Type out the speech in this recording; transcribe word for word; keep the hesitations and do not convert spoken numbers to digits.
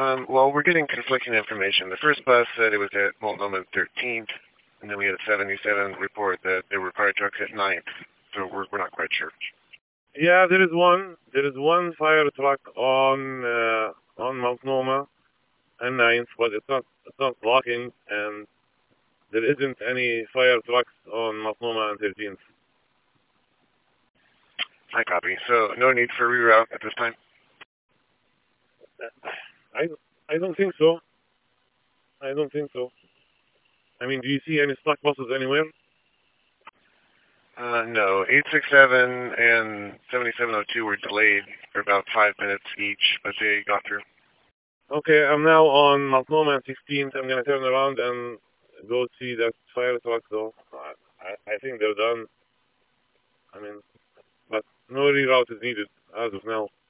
Um, well, we're getting conflicting information. The first bus said it was at Multnomah thirteenth, and then we had a seventy-seven report that there were fire trucks at ninth, so we're, we're not quite sure. Yeah, there is one. There is one fire truck on uh, on Multnomah and ninth, but it's not it's not blocking, and there isn't any fire trucks on Multnomah and thirteenth. I copy. So no need for reroute at this time? I, I don't think so. I don't think so. I mean, do you see any stock buses anywhere? Uh, no. eight six seven and seventy-seven oh two were delayed for about five minutes each, but they got through. Okay, I'm now on Multnomah and sixteenth. I'm going to turn around and go see that fire truck, though. I, I think they're done. I mean, but no reroute is needed as of now.